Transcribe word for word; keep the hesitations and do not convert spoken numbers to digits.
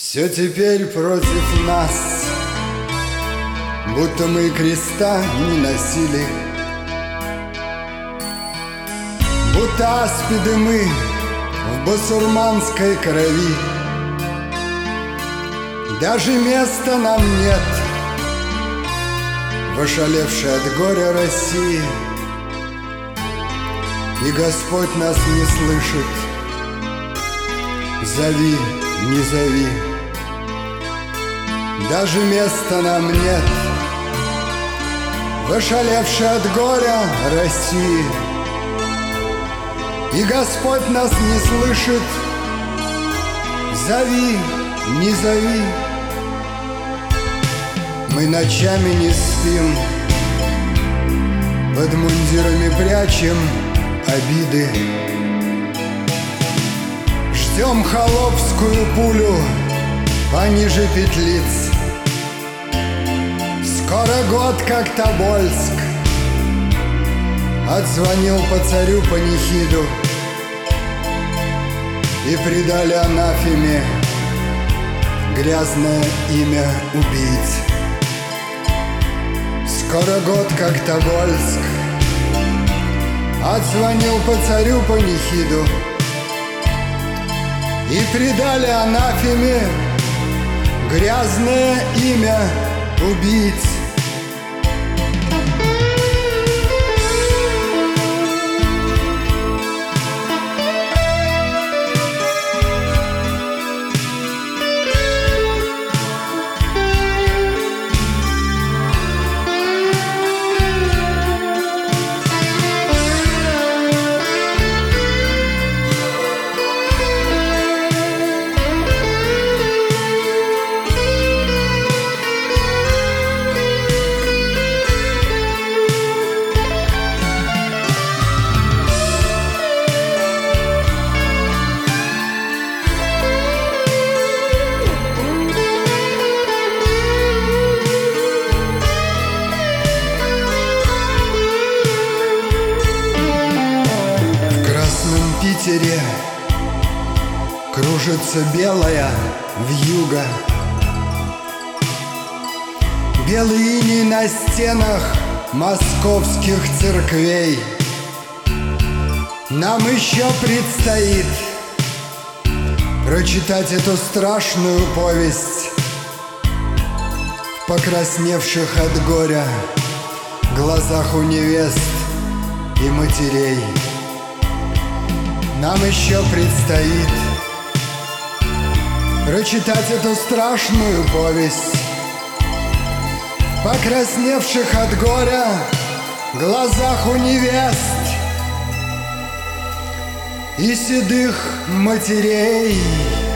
Все теперь против нас, будто мы креста не носили, будто аспиды мы в басурманской крови. Даже места нам нет в ошалевшей от горя России, и Господь нас не слышит. Зови, не зови. Даже места нам нет в ошалевшей от горя России, и Господь нас не слышит. Зови, не зови. Мы ночами не спим, под мундирами прячем обиды, ждем холопскую пулю пониже петлиц. Скоро год, как Тобольск отзвонил по царю панихиду, и предали анафеме грязное имя убийц. Скоро год, как Тобольск отзвонил по царю панихиду, и предали анафеме грязное имя убийц. В Питере кружится белая вьюга, белый иней на стенах московских церквей. Нам еще предстоит прочитать эту страшную повесть в покрасневших от горя глазах у невест и матерей. Нам еще предстоит прочитать эту страшную повесть в покрасневших от горя глазах у невест и седых матерей.